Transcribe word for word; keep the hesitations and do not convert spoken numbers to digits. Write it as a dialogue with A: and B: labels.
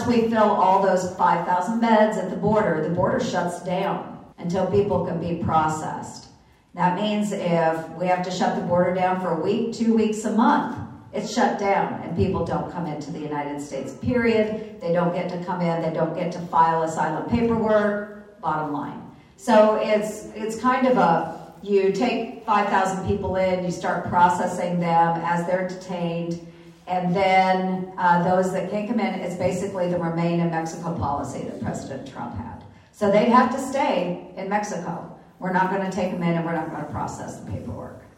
A: we fill all those five thousand beds at the border, the border shuts down until people can be processed. That means if we have to shut the border down for a week, two weeks, a month, it's shut down and people don't come into the United States, period. They don't get to come in, they don't get to file asylum paperwork, bottom line. So it's it's kind of a, you take five thousand people in, you start processing them as they're detained, and then uh, those that can't come in, it's basically the Remain in Mexico policy that President Trump had. So they'd have to stay in Mexico. We're not going to take them in and we're not going to process the paperwork.